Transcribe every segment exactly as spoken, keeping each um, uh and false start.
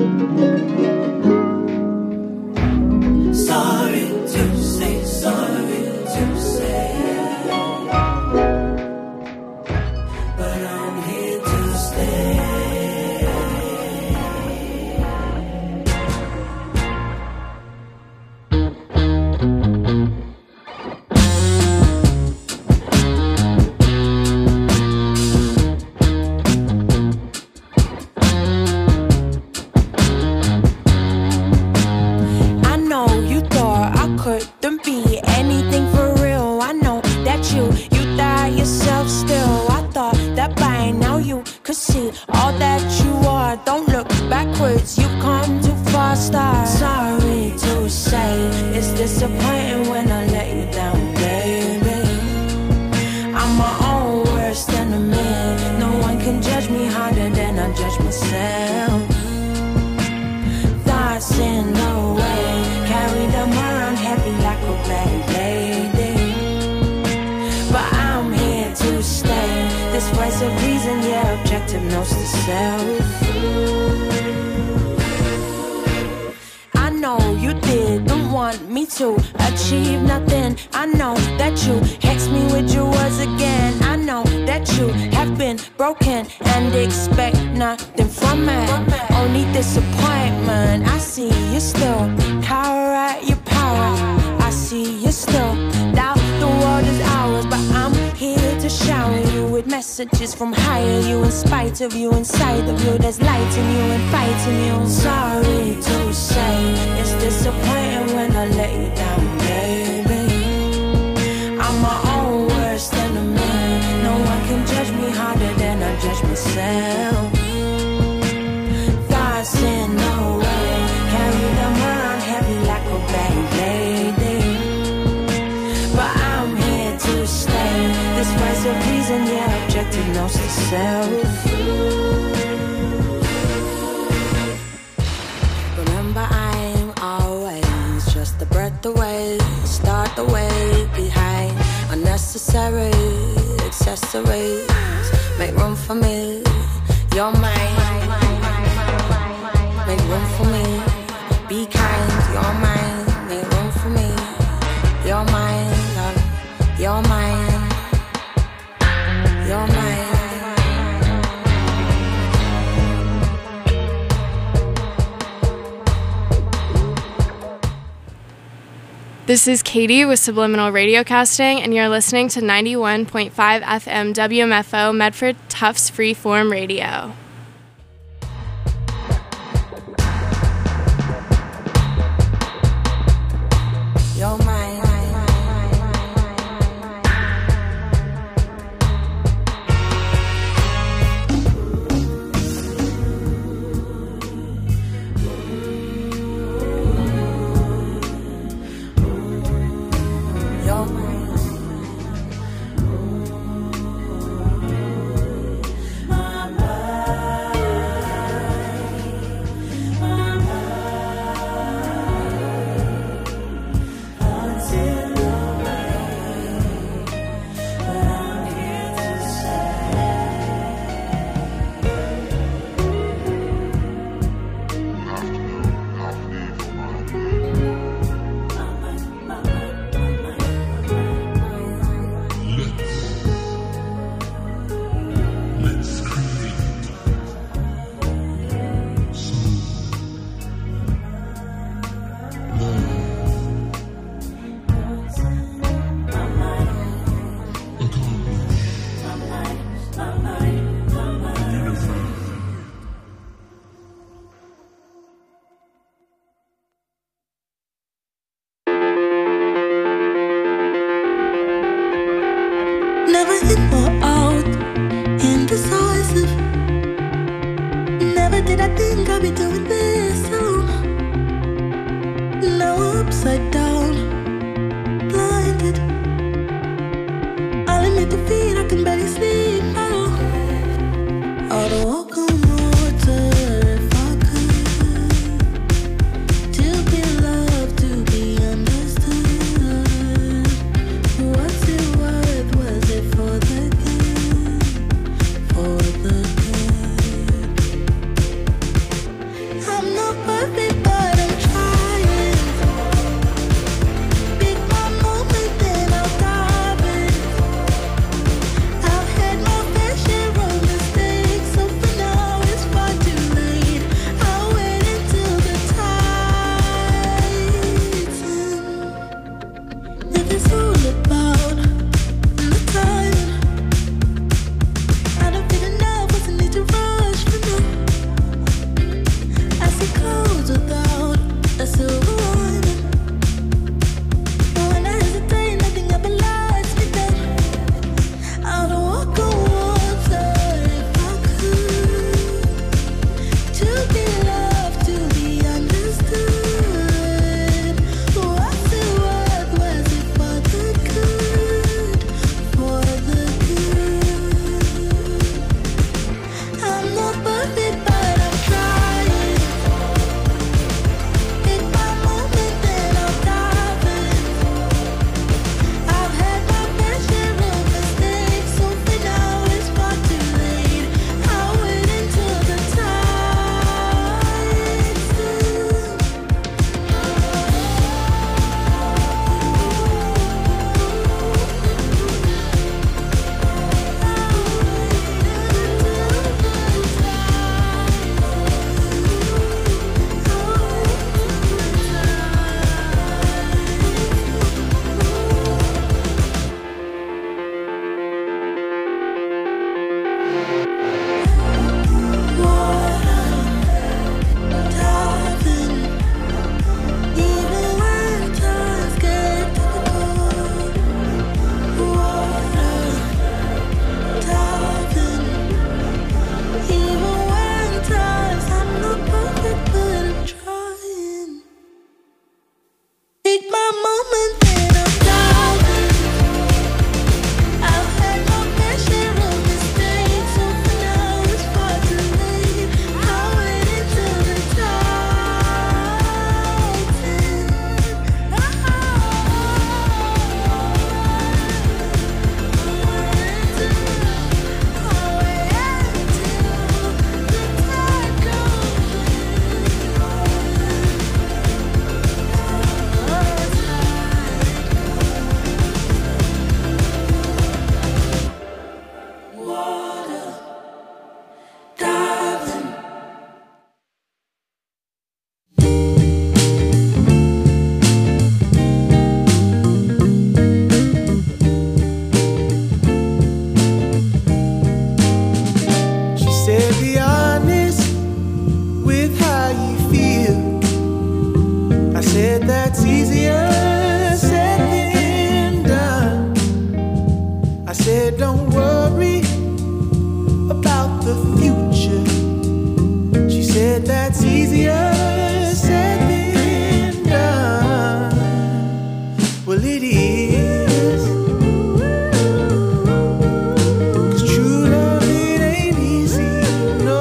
Messages from higher you, in spite of you, inside of you, there's light in you and fighting you. Sorry to say, it's disappointing when I let you down, baby. I'm my own worst enemy. No one can judge me harder than I judge myself. Thoughts in no way, carry them around heavy like a bad lady. But I'm here to stay. This was a reason, yeah. Objective knows the self. Remember, I'm always just a breath away. Start the way behind unnecessary accessories. Make room for me. You're mine. Make room for me. Be kind. You're mine. Make room for me. You're mine, love. You're mine. You're mine. This is Katie with Subliminal Radiocasting, and you're listening to ninety-one point five F M W M F O Medford Tufts Freeform Radio. You're mine. Never hit more out, indecisive. Never did I think I'd be doing this alone. Now I'm upside down, blinded. I'll admit defeat, I can barely sleep at all. I'd walk on water if I could. To be loved, to be understood. What's it worth? Was it for the good? For the good? I'm not that's easier said than done. Well, it is. 'Cause true love, it ain't easy, no.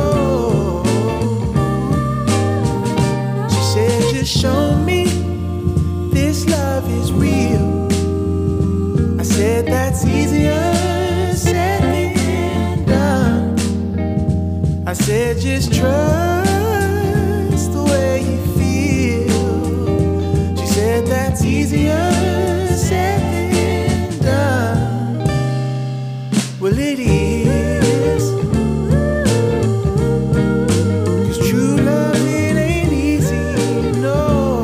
She said, just show me this love is real. I said, that's easier said than done. I said, just trust the way you feel. She said, that's easier said than done. Well, it is. 'Cause true love, it ain't easy, no.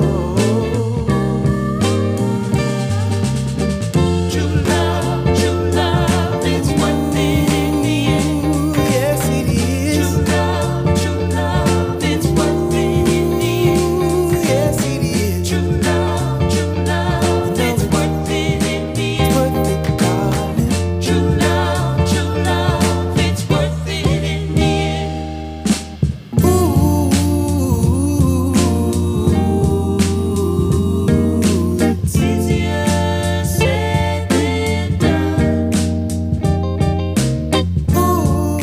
True love, true love, it's worth it in the end. Yes, it is. True love, true love, it's worth it in the end. Yes, it is. True love, true love, it's worth it in the end. It's worth it, darling. True love, true love, it's worth it in the end. Ooh, it's easier said than done. Ooh,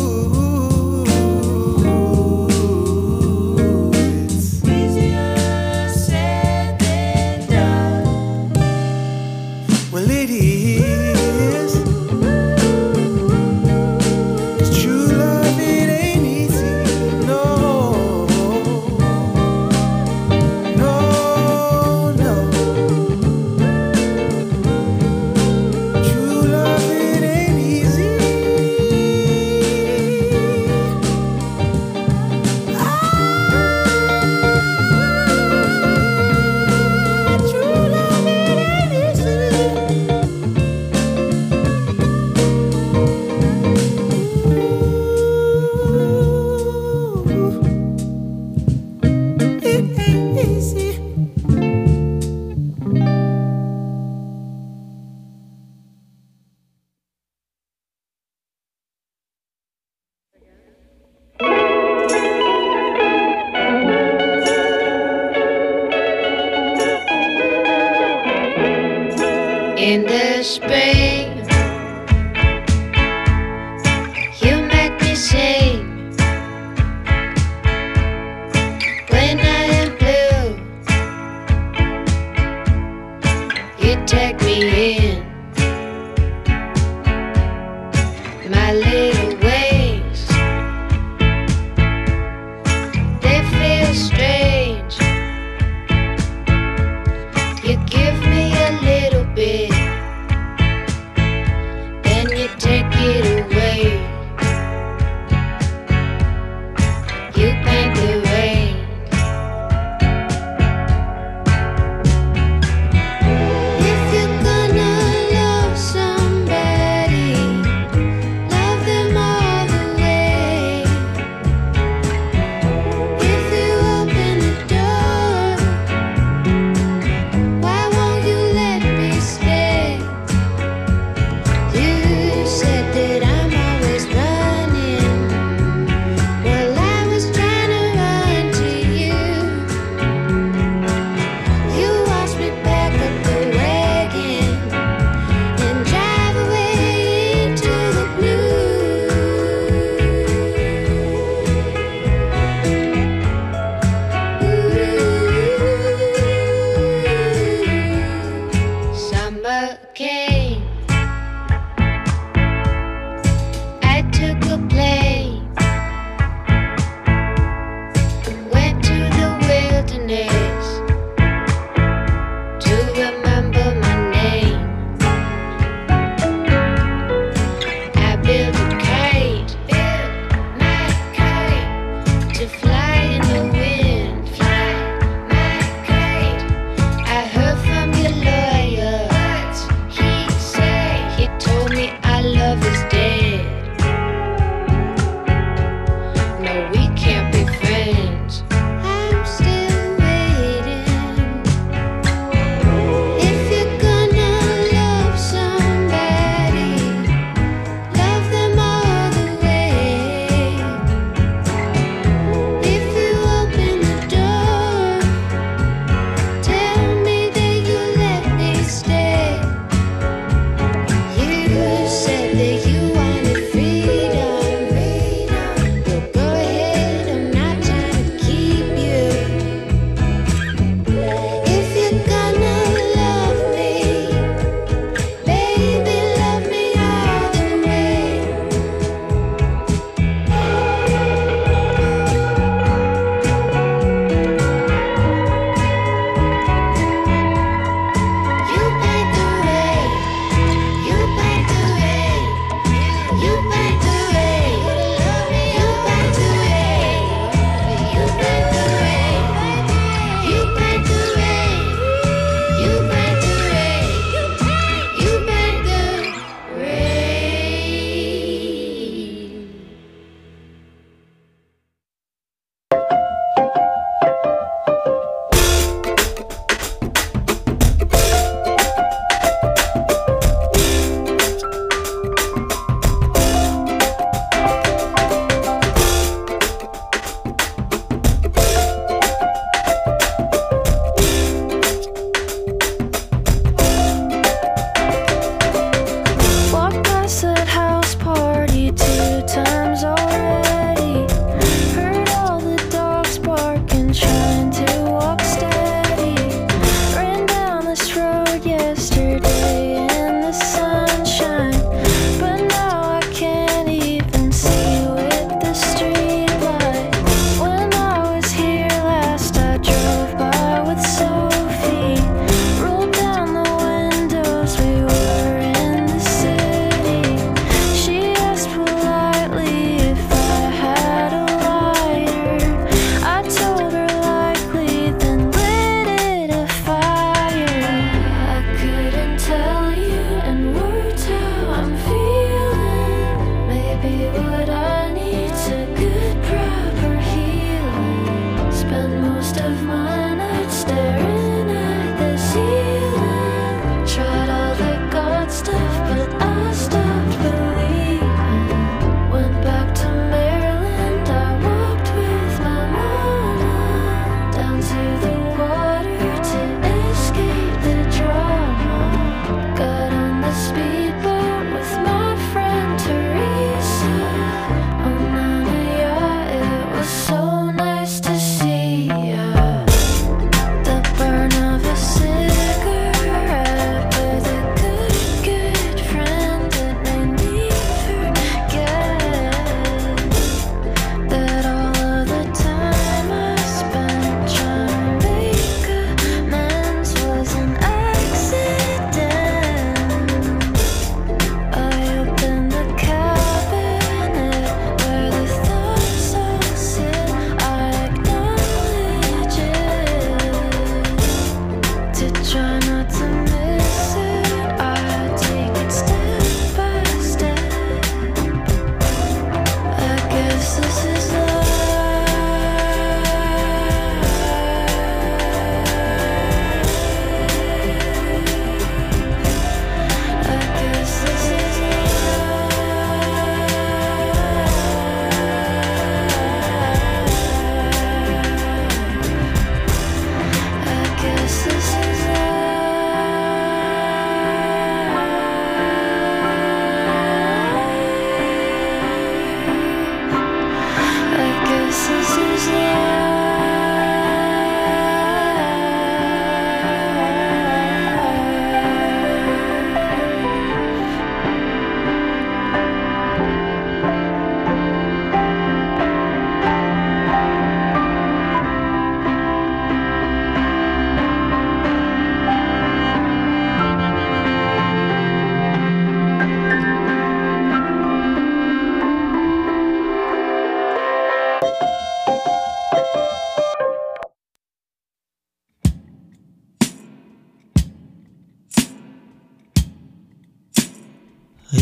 it's easier said than done. Well, it is. 'Cause true love, it ain't easy, no. No, no. True love, it ain't easy. Ah, true love, it ain't easy. It ain't easy. In the spring, you make me sing. When I am blue, you take me in. My little ways, they feel strange. You give me a little bit, then you take it away. You paint the rain. If you're gonna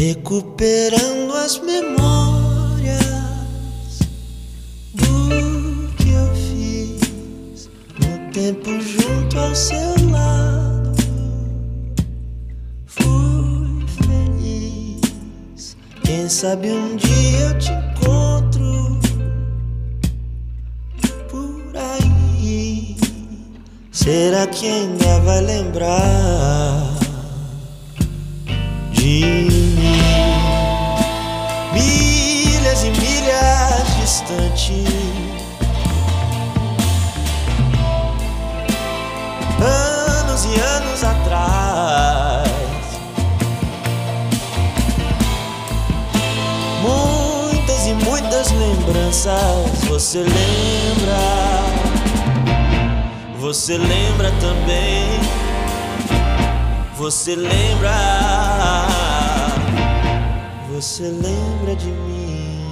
recuperando as memórias do que eu fiz no tempo junto ao seu lado. Fui feliz, quem sabe um dia eu te encontro por aí. Será que ainda vai lembrar de mim? Milhas e milhas distante, anos e anos atrás, muitas e muitas lembranças. Você lembra? Você lembra também? Você lembra? Você lembra de mim?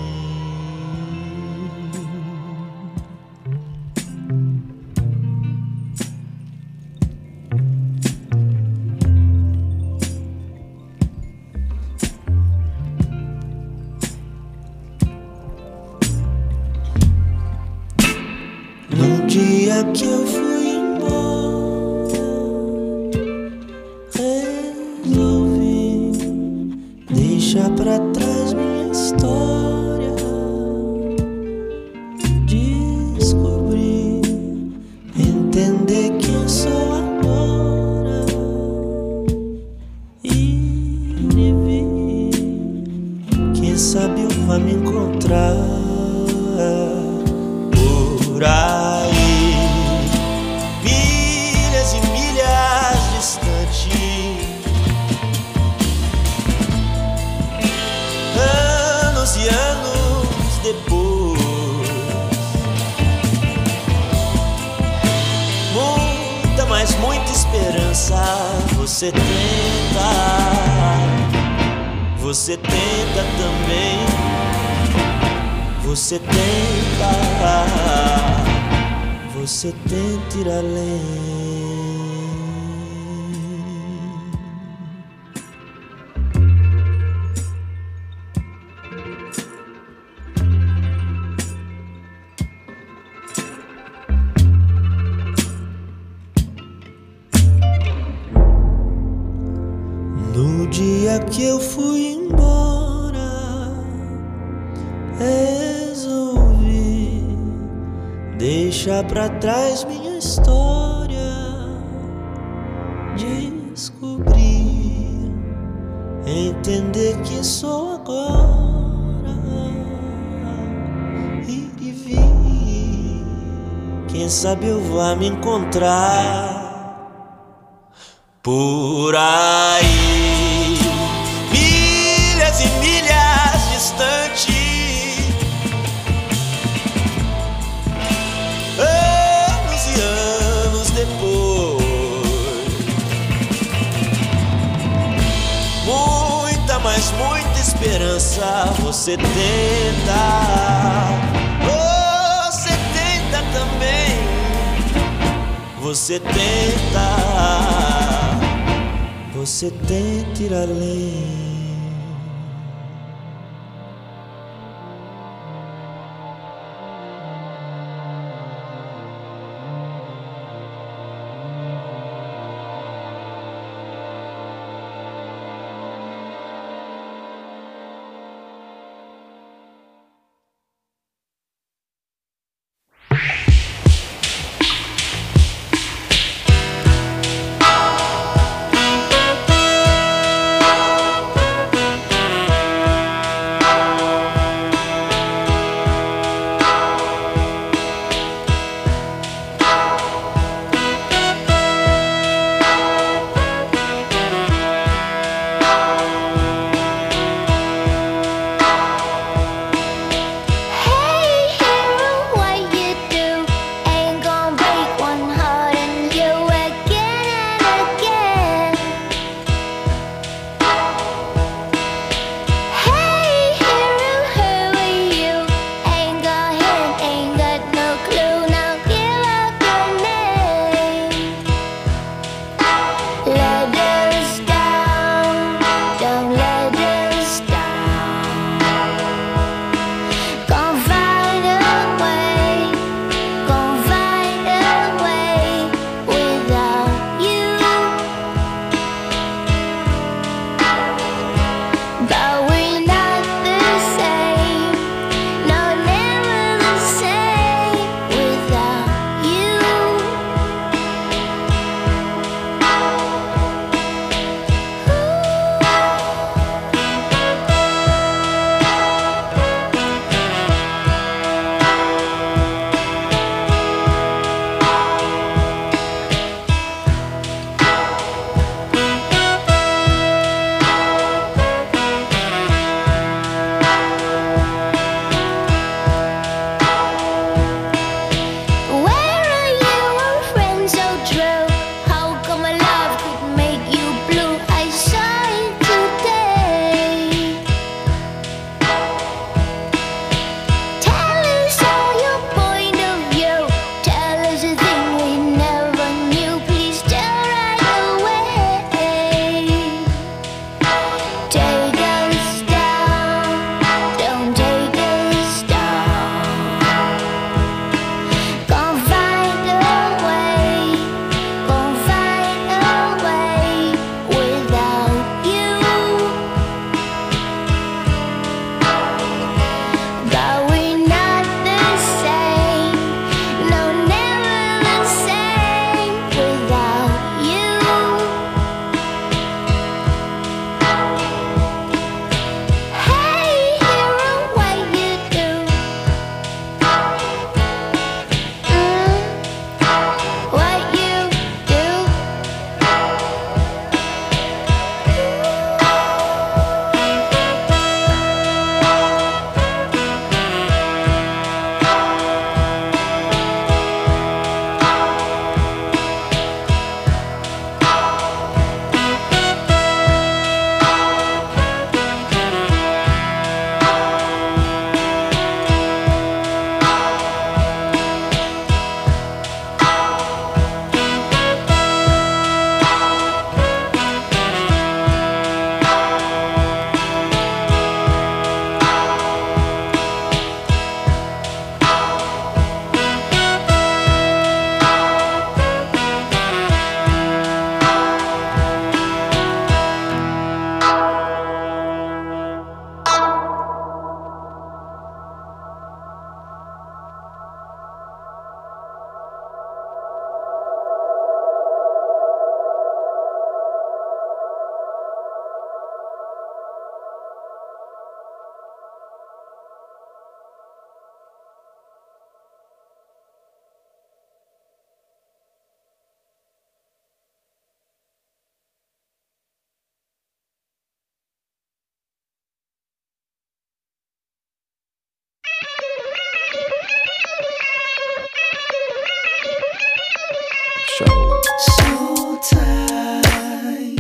No dia que eu fui embora, resolvi deixar pra trás minha história, descobrir, entender quem sou agora e vir. Quem sabe eu vá me encontrar por aí. Milhas e milhas distante, anos e anos depois, muita, mas muita esperança. Você tenta, você tenta também. Você tenta, você tenta ir além. No dia que eu fui embora, resolvi deixar pra trás minha história, descobrir, entender quem sou agora, ir e vir. Quem sabe eu vá me encontrar por aí. Milhas e milhas distante, anos e anos depois, muita, mas muita esperança. Você tenta, você tenta também. Você tenta, você tenta ir além. show. So tight.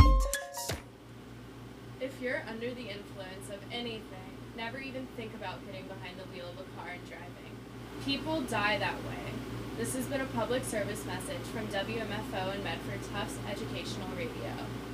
If you're under the influence of anything, never even think about getting behind the wheel of a car and driving. People die that way. This has been a public service message from W M F O and Medford Tufts Educational Radio.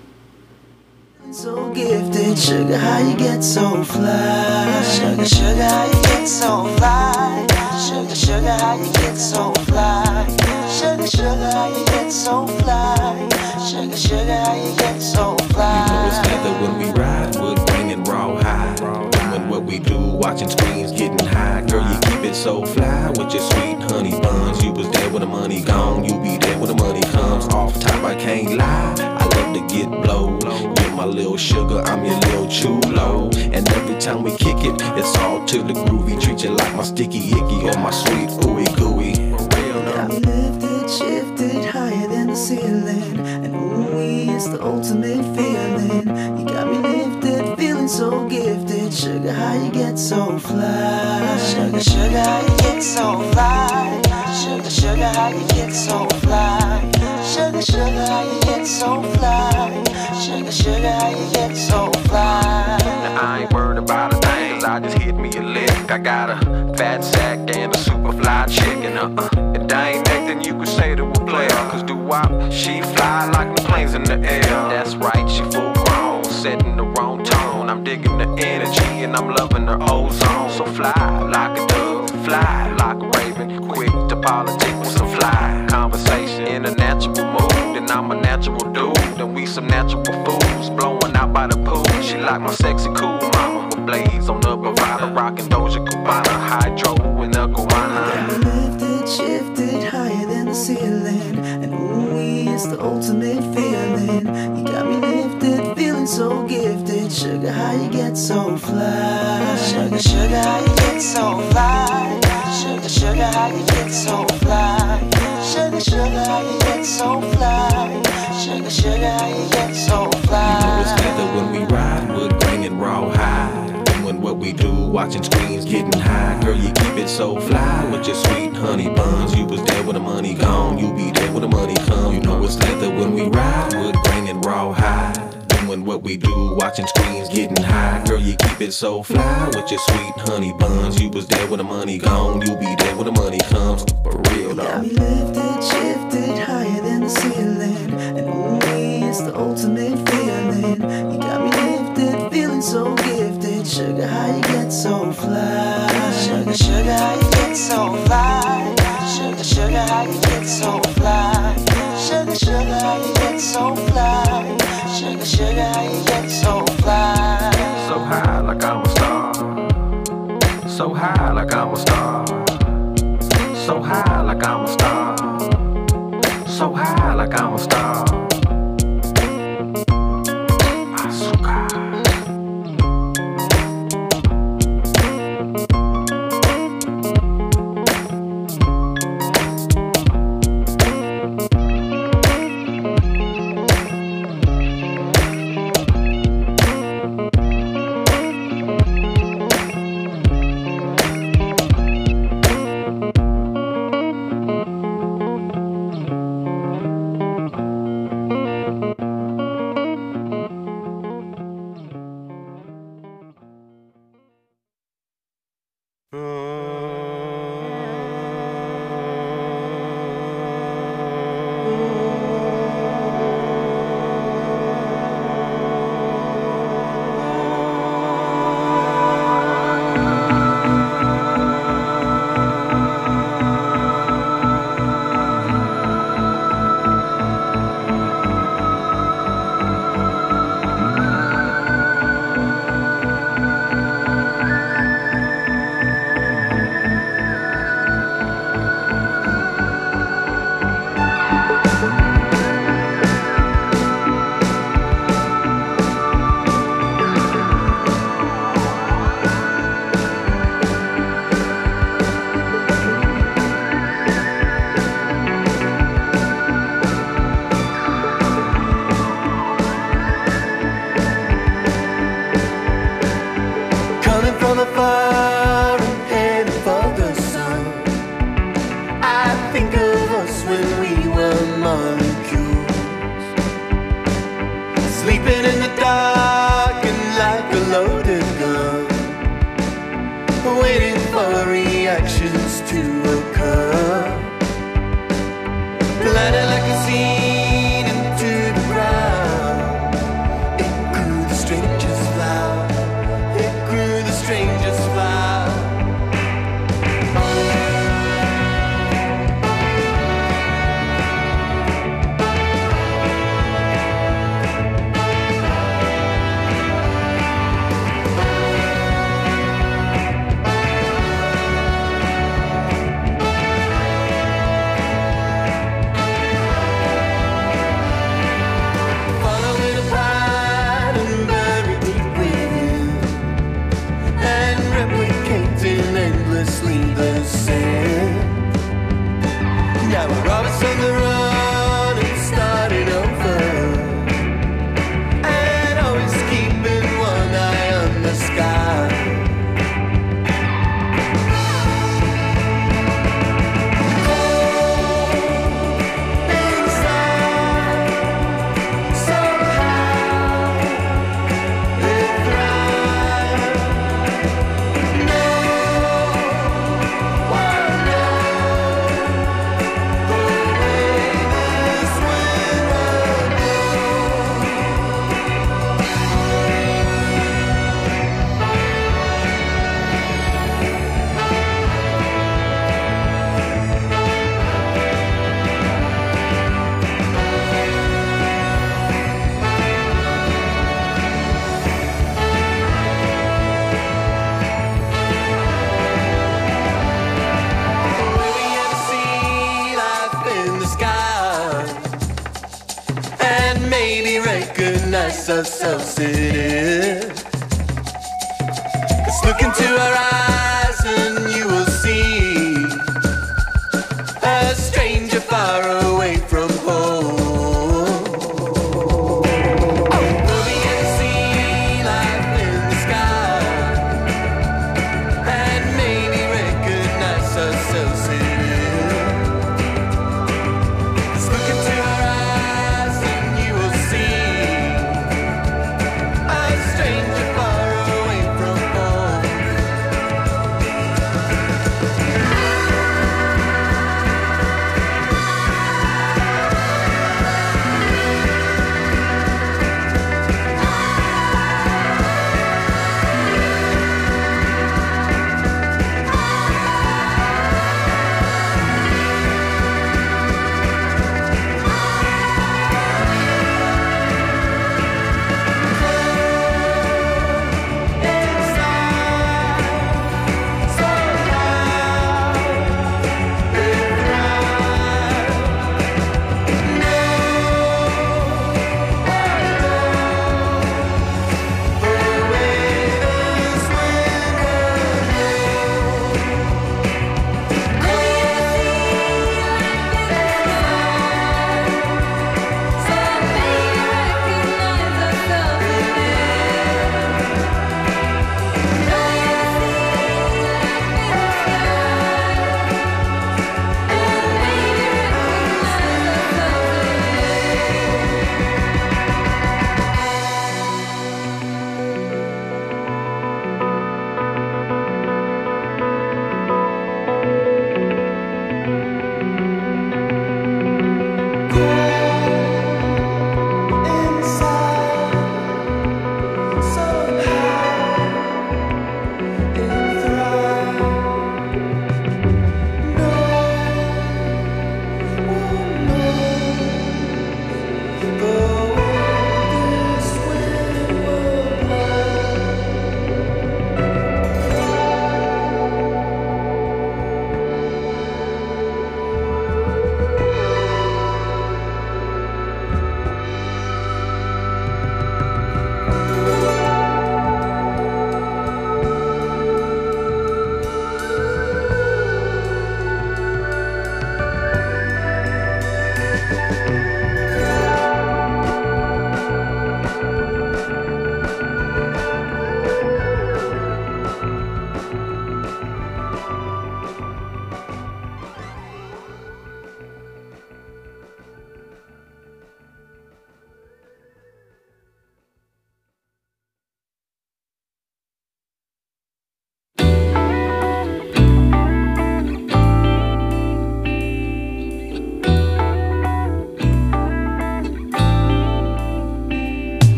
So gifted, sugar, how you get so fly? Sugar, sugar, how you get so fly? Sugar, sugar, how you get so fly? Sugar, sugar, how you get so fly? Sugar, sugar, how you get so fly? You know it's leather when we ride, wood grain and raw high. Doing what we do, watching screens, getting high. Girl, you keep it so fly with your sweet honey buns. You was there when the money gone, you be there when the money comes. Off top, I can't lie, I love to get blowed. You're my little sugar, I'm your little chulo. And every time we kick it, it's all to the groovy. Treat you like my sticky icky or my sweet ooey gooey. Got me lifted, shifted higher than the ceiling. And ooh, it's the ultimate feeling. You got me lifted, feeling so gifted. Sugar, how you get so fly? Sugar, sugar, how you get so fly? Sugar, sugar, how you get so fly? Sugar, sugar, how you get so fly? Sugar, sugar, how you get so fly? Now I ain't worried about a thing, cause I just hit me a lick. I got a fat sack and a super fly chick. And uh-uh, if that ain't nothing you could say to a player. Cause doo-wop, she fly like the planes in the air. That's right, she full grown, setting the wrong tone. I'm digging the energy and I'm loving her ozone. So fly like a dove, fly like a raven. Quick to politic with some fly conversation. In a natural mood, and I'm a natural dude. And we some natural fools, blowing out by the pool. She like my sexy cool mama, with blades on the Bravada, rockin' Doja Cubana, hydro in the Guana. Got me lifted, shifted higher than the ceiling. And ooh, it's the ultimate feeling. You got me lifted, feeling so gifted. Sugar, how you get so fly? Sugar, sugar, how you get so fly? Sugar, sugar, how you get so fly? Sugar, sugar, how you get so fly? Sugar, sugar, how you get so fly? You know it's leather when we ride, wood grain and raw high. Doing what we do, watching screens, getting high. Girl, you keep it so fly with your sweet honey buns. You was there when the money gone, you be there when the money come. You know it's leather when we ride, wood grain and raw high. Doing what we do, watching screens, getting high. Girl, you keep it so fly with your sweet honey buns. You was there when the money gone, you be there when the money comes. For real though. Got me lifted, shifted higher than the ceiling. And ooh, it's the ultimate feeling. You got me lifted, feeling so gifted. Sugar, how you get so fly? Sugar, sugar, how you get so fly? Sugar, sugar, how you get so fly? Sugar, sugar, how you get so fly? Sugar, sugar, how you get so fly? So high like I'm a star. So high like I'm a star. So high like I'm a star. So high like I'm a star. Azúcar. When we were molecules, sleeping in the dark and like a loaded gun, waiting for reactions to occur, planted like a seed into the ground. It grew the strangest flower, it grew the strangest flower. The same. Now we're always on the run and starting over, and always keeping one eye on the sky. Recognize ourselves in it. Let's look into our eyes and you will see a stranger far away from home. We'll begin to see life in the sky and maybe recognize ourselves in it. Let's look into our eyes and you will see a stranger far away from home.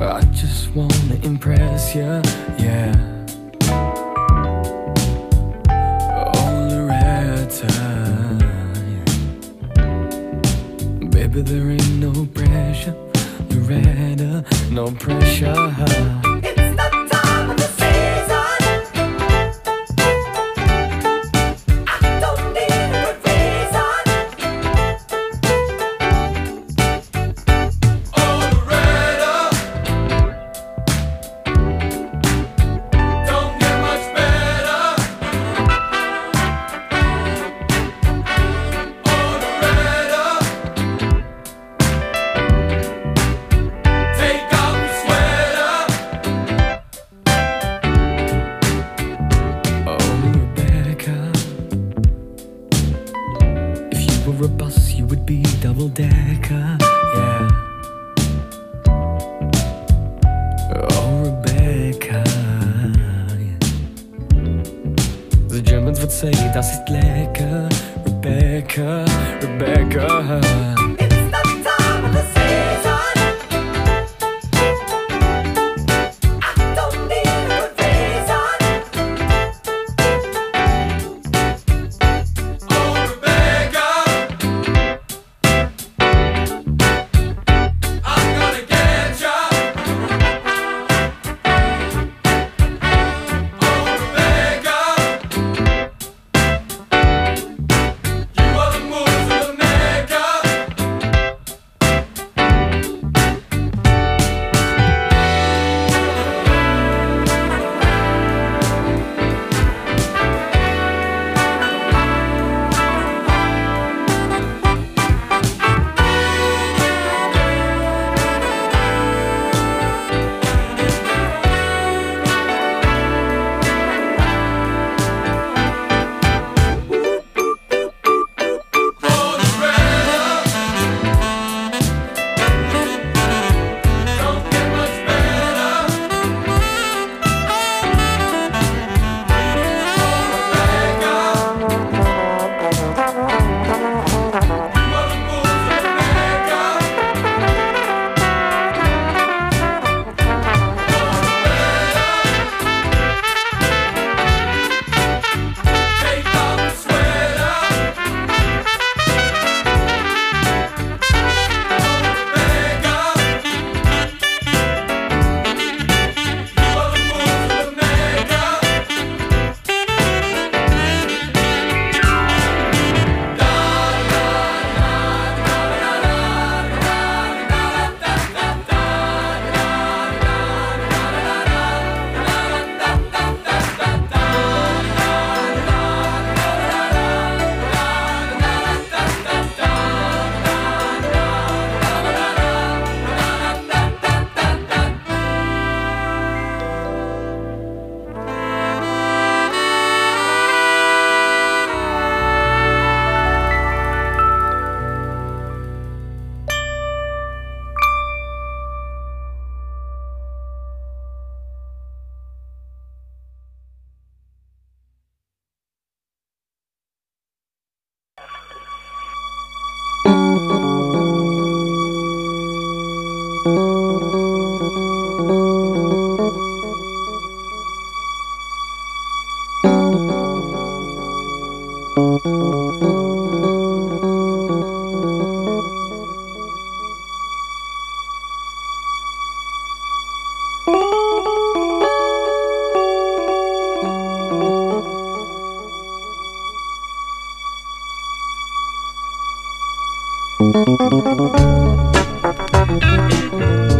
I just wanna impress you, yeah. Baby, there ain't no pressure, Loretta, no pressure. It's the time of the season. I don't need a good reason. Oh, Loretta, don't get much better. Oh, Loretta, take off your sweater. Oh, Rebecca, if you were a bus, you would be double-decker, yeah. Oh, Rebecca, yeah. The Germans would say, das ist lecker, Rebecca, Rebecca. It's the time of the season. I don't need a good reason. Oh, Rebecca, I'm gonna get ya. Oh, Rebecca, you are the moves of the Mecca. Oh, Loretta, don't get much better. Oh, Rebecca, you are the moves of the Mecca. Take off your sweater. Rebecca, you are the moves of the Mecca. Thank you.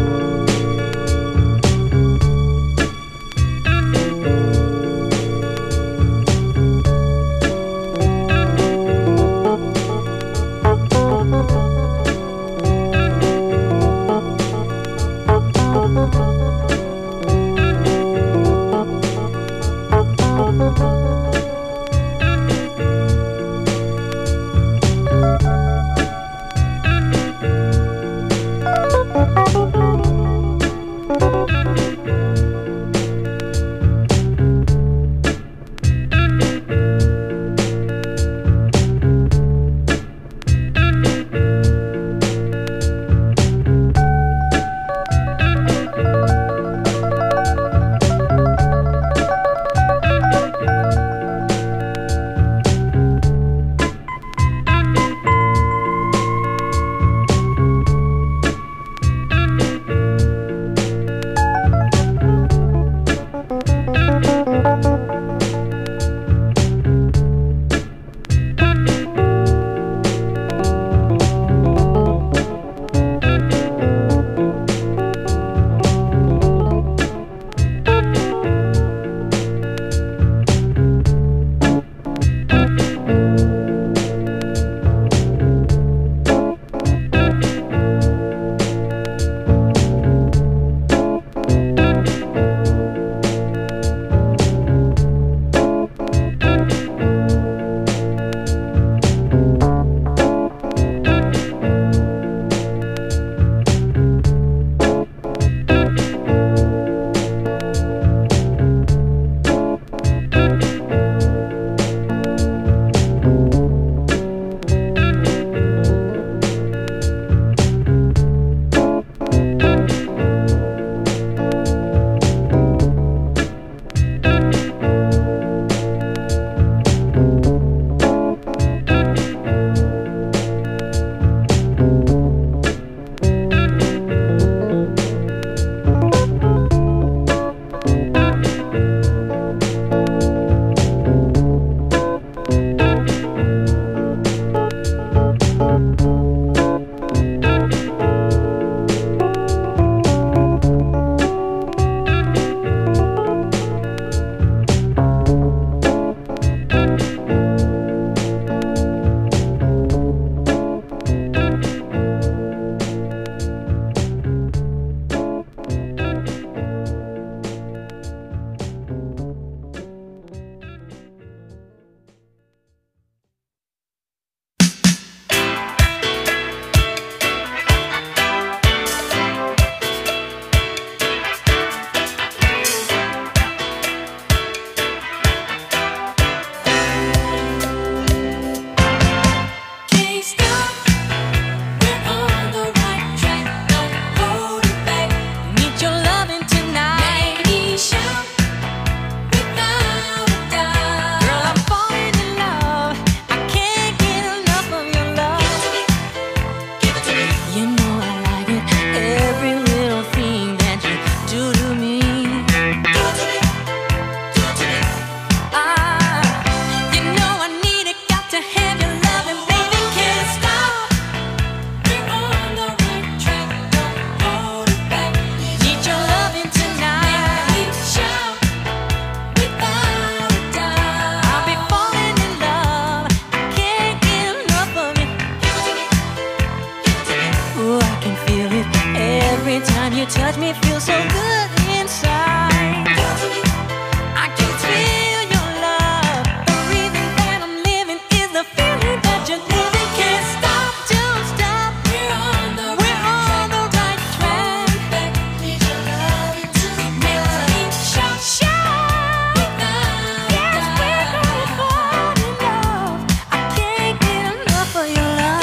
you touch me, feel so good inside. I can feel your love. The reason that I'm living is the feeling that you're living. Can't stop, don't stop. We're on the We're on the right track. Need your love to make me shout, shout. Yes, we're gonna fall in love. I can't get enough of your love.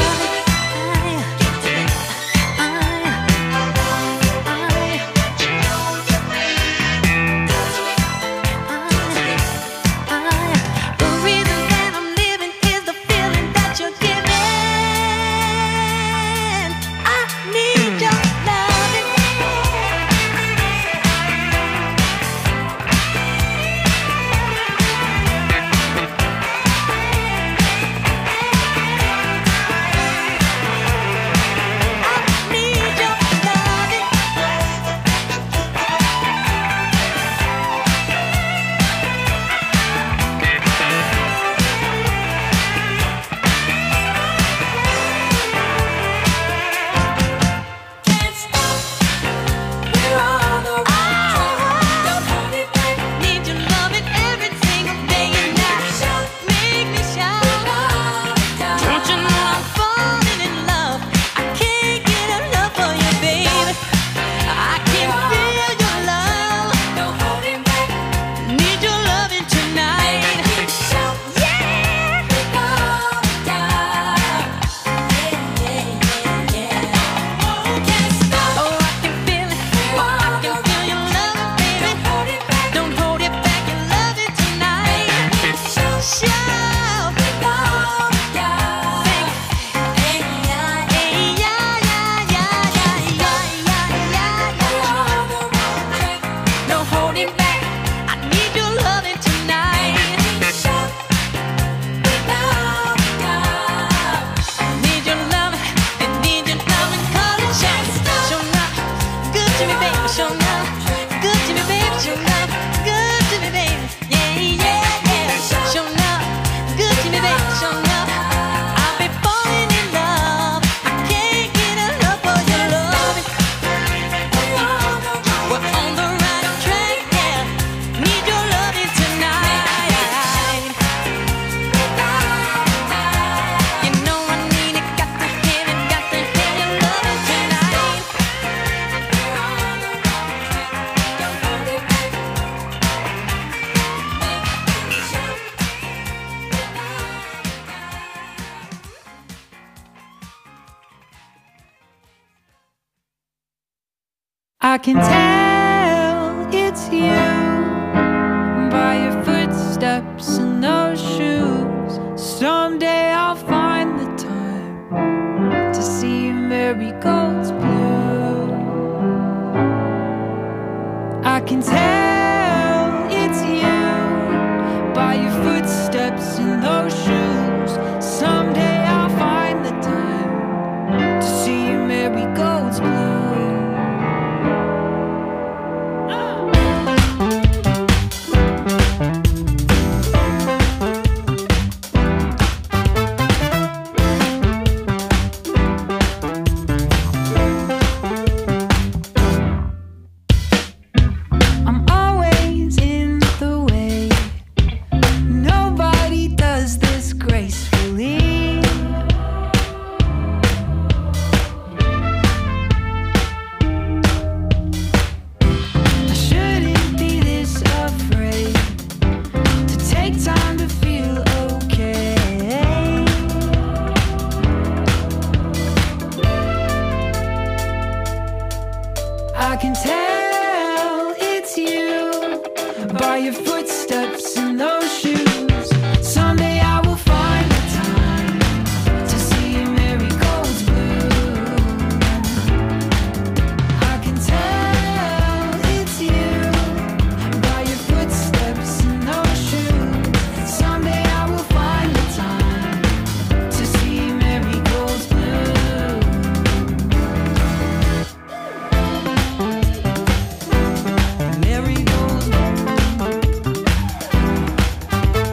I can tell it's you by your footsteps and those shoes. Someday I'll find the time to see marigolds bloom. I can tell it's you by your footsteps and those shoes. Someday I'll find the time to see marigolds bloom. I can tell it's you by your footsteps and those shoes. Someday I will find the time to see marigolds bloom. I can tell it's you by your footsteps and those shoes. Someday I will find the time to see marigolds bloom. Marigolds bloom.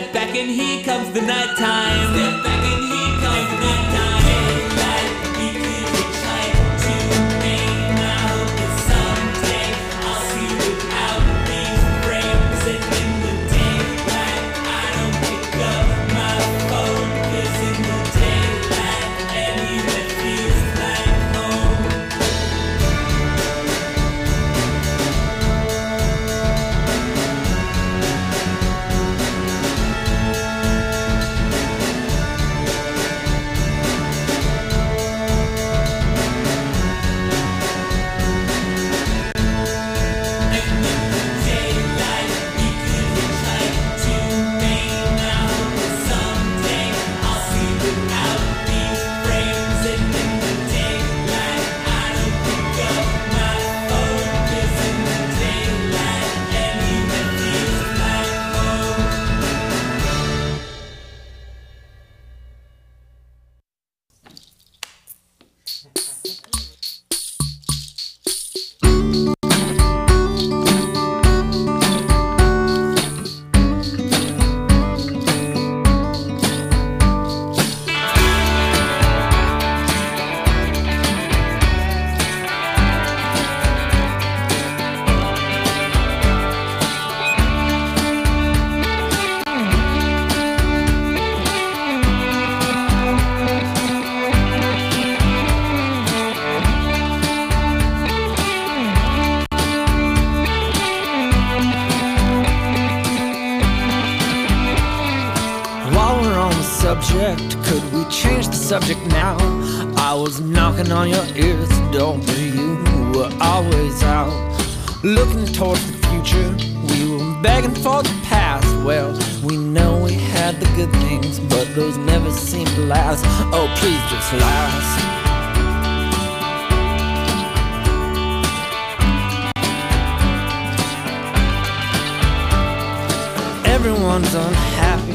Step back and here comes the nighttime. Step back and here comes the nighttime. Daylight, we could hitchhike to Maine. I hope that someday I'll see without these frames. And in the daylight, I don't pick up my phone. 'Cause in the daylight, anywhere feels like home. Subject, could we change the subject now? I was knocking on your ears, door, but you were always out. Looking towards the future, we were begging for the past. Well, we know we had the good things, but those never seem to last. Oh, please just last. Everyone's unhappy.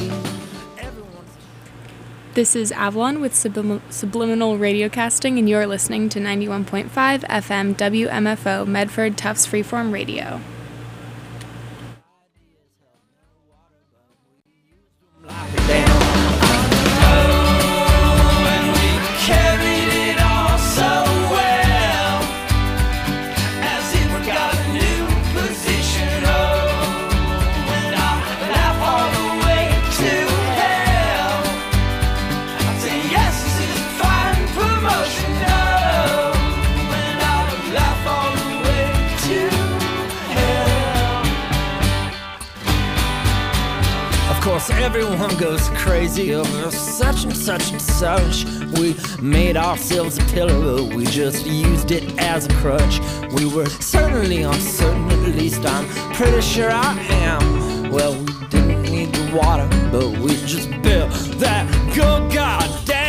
This is Avalon with Sublim- Subliminal Radiocasting, and you're listening to ninety-one point five F M W M F O Medford Tufts Freeform Radio. Everyone goes crazy over such and such and such. We made ourselves a pillow, we just used it as a crutch. We were certainly uncertain, at least I'm pretty sure I am. Well, we didn't need the water, but we just built that good goddamn.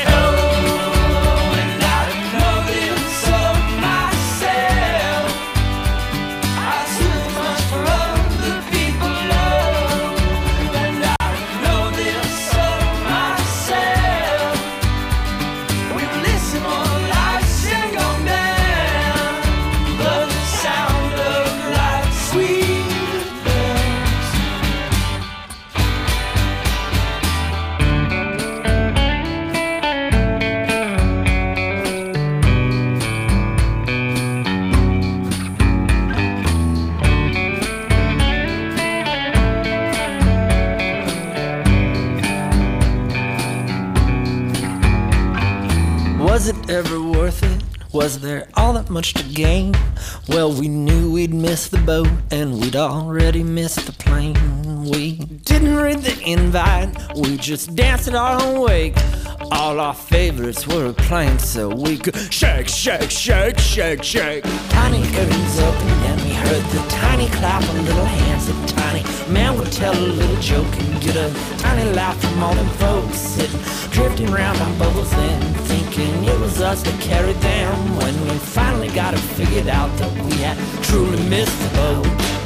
Was it ever worth it? Was there all that much to gain? Well, we knew we'd miss the boat, and we'd already missed the plane. We didn't read the invite, we just danced at our own wake. All our favorites were playing so we could shake, shake, shake, shake, shake. Tiny curtains open and we heard the tiny clap of little hands. The tiny man would tell a little joke and get a tiny laugh from all them folks sitting, drifting round on bubbles then, thinking it was us that carried them. When we finally got it figured out that we had truly missed the boat.